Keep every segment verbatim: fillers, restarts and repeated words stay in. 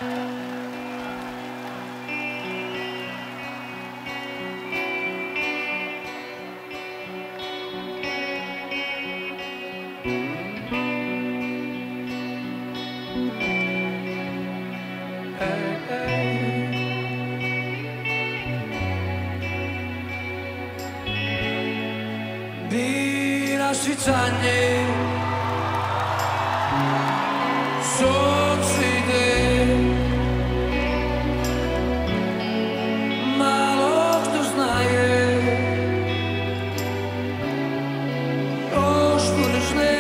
Bira świecanie Sunce ide Malo kto znaje Ošpurešne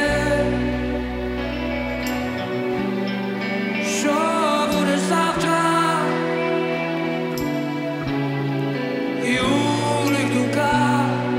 Що буде завтра І у них думках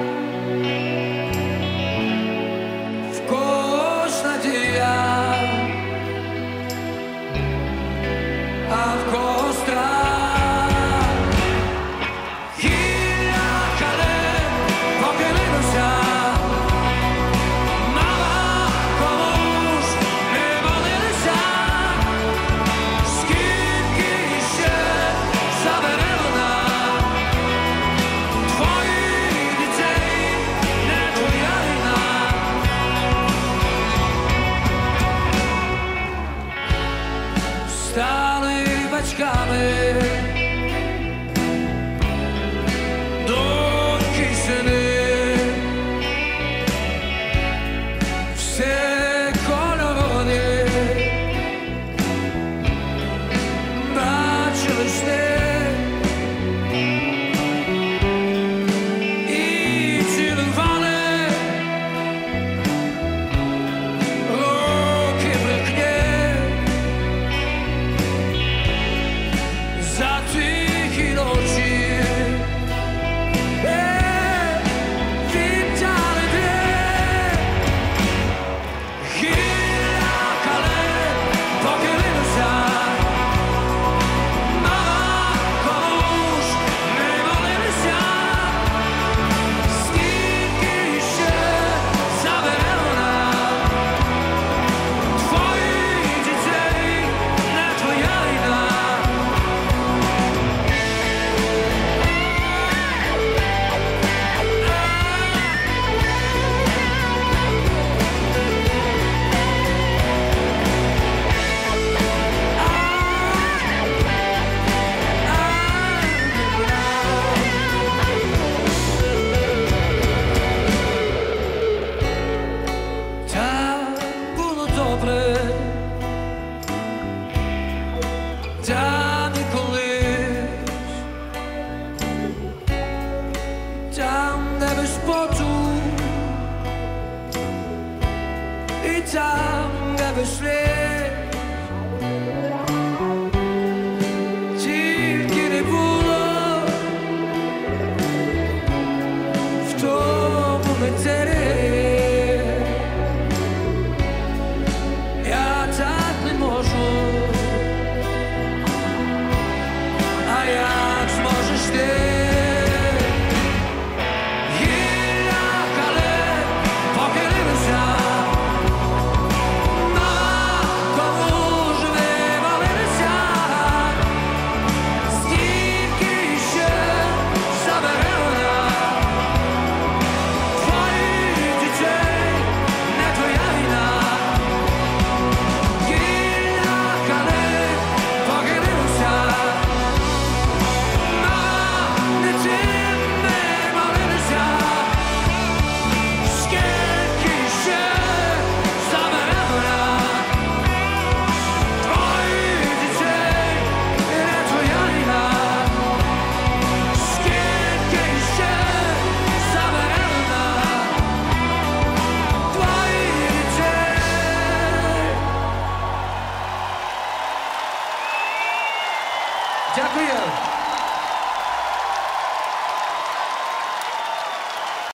Stali bačkami Donjki seni Vse konovodi Bačili sneg I cilovane Ruke prek za tihi noći E, vitale dvije Hiljaka let pokrenimo se Mama ko muž ne volim se Snimke zaberemo na Tvoji djeci, ne tvoja ina Da mi koliš Tam nebe spotu I tam nebe slijed Тільки не було В тому метері Я так не можу А як зможеш ти? Гілляка лет похилилися Мама кому ж вивалилися Скільки ще забере вона Твоїх дітей, не твоя війна Гілляка лет похилилися Дякую.